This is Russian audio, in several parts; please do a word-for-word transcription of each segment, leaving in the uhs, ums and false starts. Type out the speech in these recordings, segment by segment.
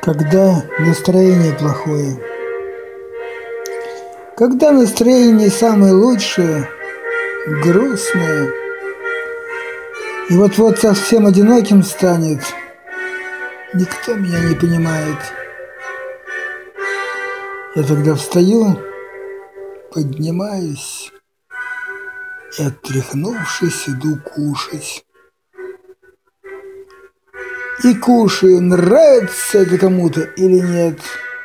Когда настроение плохое. Когда настроение самое лучшее, грустное, и вот-вот совсем одиноким станет, никто меня не понимает. Я тогда встаю, поднимаюсь и, оттряхнувшись, иду кушать. И кушаю, нравится это кому-то или нет.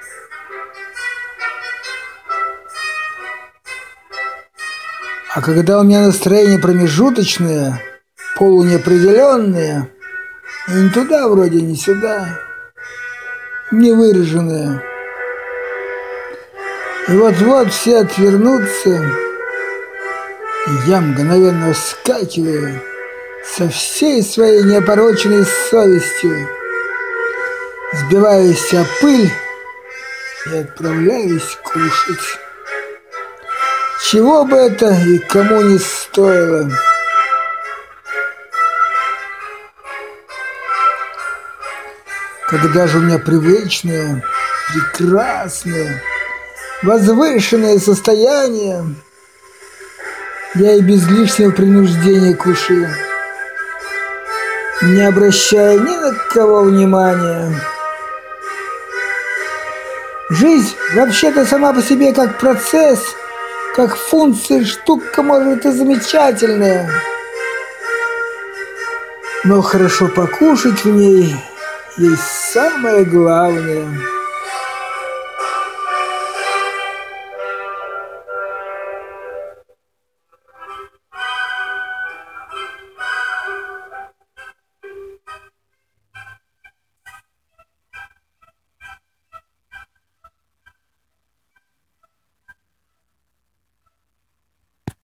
А когда у меня настроение промежуточное, полунеопределенное, и ни туда вроде, ни сюда, невыраженное, и вот-вот все отвернутся, и я мгновенно вскакиваю со всей своей неопороченной совестью, сбиваюсь о пыль и отправляюсь кушать. Чего бы это и кому не стоило. Когда же у меня привычное, прекрасное, возвышенное состояние, я и без лишнего принуждения кушаю, не обращая ни на кого внимания. Жизнь вообще-то сама по себе как процесс, как функция, штука, может, и замечательная. Но хорошо покушать в ней есть самое главное.